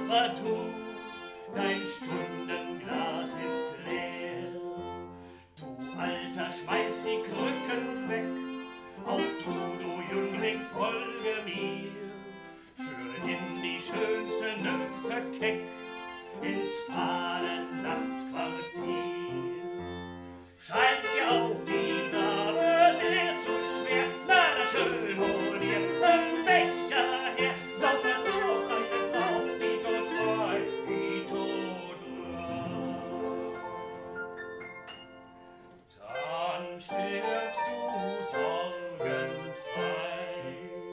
aber du, dein Stundenglas ist leer. Du Alter, schmeiß die Krücken weg, auch du Jüngling, folge mir, führ in die schönste Nymphe keck, ins fahle Nachtquartier. Scheint dir auch die Gabe sehr zu schwer, na dann schön hol dir einen Becher her, saufe noch einen auf, die tot zwei, die tot drei. Dann stirbst du sorgenfrei.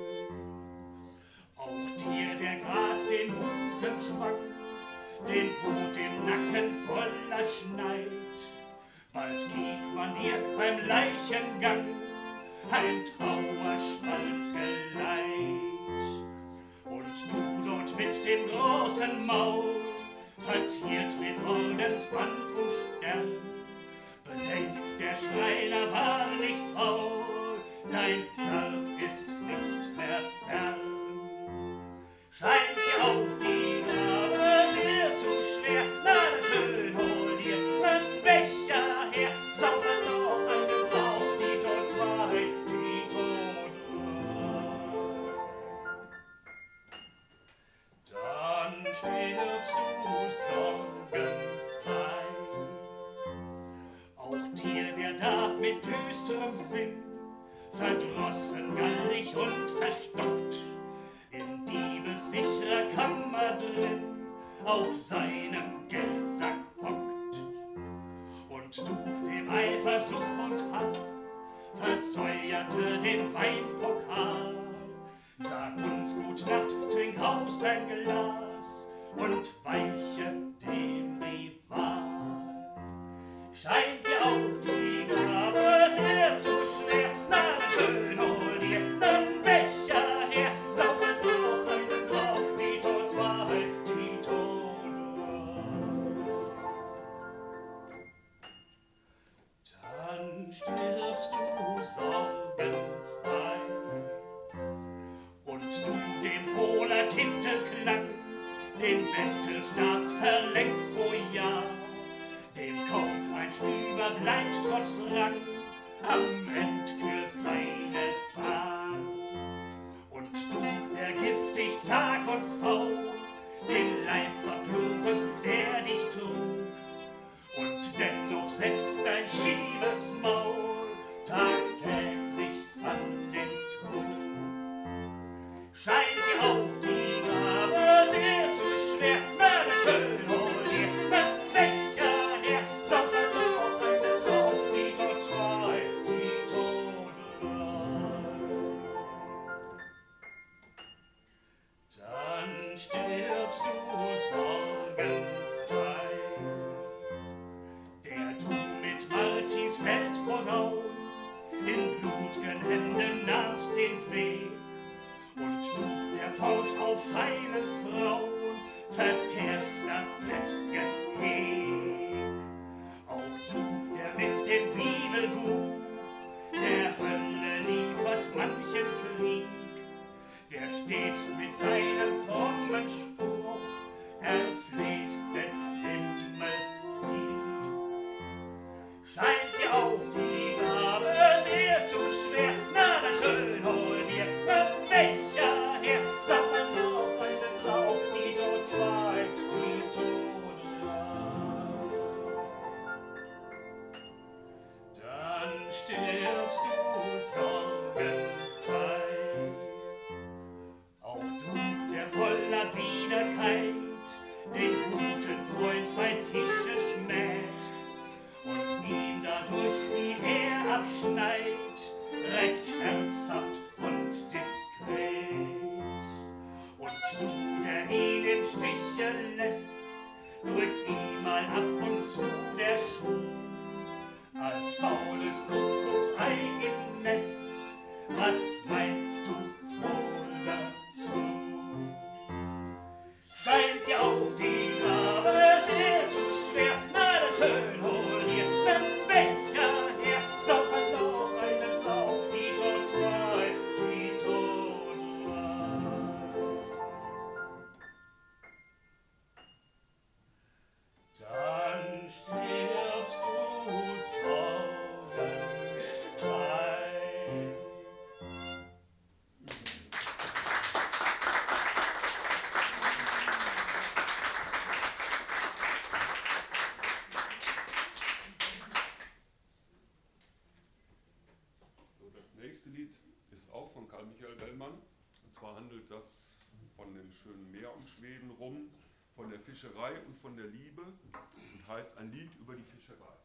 Auch dir, der grad den Hunden schwang, den Hut im Nacken voller Schneid, bald gibt man dir beim Leichengang ein Trauerspalz geleit. Und du dort mit dem großen Maul, verziert mit Ordensband und Stern, bedenk, der Schreiner war nicht faul, dein Sarg ist nicht mehr fern. Scheint dir auch die Gabe sehr zu schwer, na dann schön hol dir einen Becher her, saufe noch einen auf, die tot zwei, die tot drei. Dann stirbst du sorgenfrei. Auch dir, der da mit düsterem Sinn, verdrossen, gallig und verstockt, in diebessicherer Kammer drin auf seinem Geldsack hockt. Und du, dem Eifersucht und Hass, versäuerte den Weinpokal. Sag uns gut Nacht, trink aus dein Glas und weiche dem Rival. Scheint dir auch die Gabe sehr zu schwer, na schön hol dir einen Becher her, saufe noch einen drauf, die tot zwei, die tot drei. Dann stirbst du sorgenfrei. Und du dem hohler Tintenklang, den Wendelstab verlenkt pro Jahr, dem kaum ein Stüber bleibt trotz Rang am End für seine Bahn. Und du, der giftig zag und faul, den Leib verfluchest, der dich trug, und dennoch setzt dein schiefes Maul tagtäglich an den Krug. Scheint dir auch die Gabe sehr zu schwer, na dann schön hol dir einen Becher her, saufe noch einen drauf, die tot zwei, die tot drei. Dann stirbst du sorgenfrei. Der du mit Martins Feldposaun in blut'gen Händen nahmst den Weg, und du, der Fausch auf feinen Frauen, verkehrst das Bettgeheg. Auch du, der mit dem Bibelbuch der Hölle liefert manchen Krieg, der steht mit seinem frommen Spruch, erfleht des Himmels Sieg. Scheint dir auch die Gabe sehr zu schwer, na dann schön hol dir einen Becher her, saufe noch einen drauf, die tot zwei, die tot drei. Dann nächste Lied ist auch von Karl Michael Bellmann. Und zwar handelt das von dem schönen Meer um Schweden rum, von der Fischerei und von der Liebe und heißt ein Lied über die Fischerei.